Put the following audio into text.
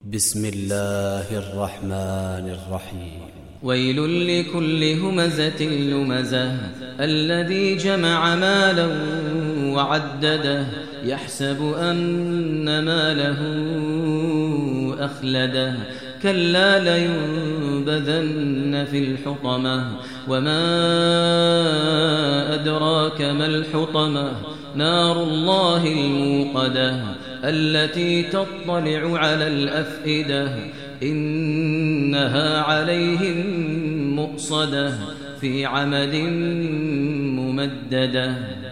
بسم الله الرحمن الرحيم. ويل لكل همزة لمزة الذي جمع مالا وعدده يحسب أن ماله أخلده كلا لينبذن في الحطمة وما أدراك ما الحطمة نار الله الموقدة التي تطلع على الأفئدة إنها عليهم مؤصدة في عمد ممددة.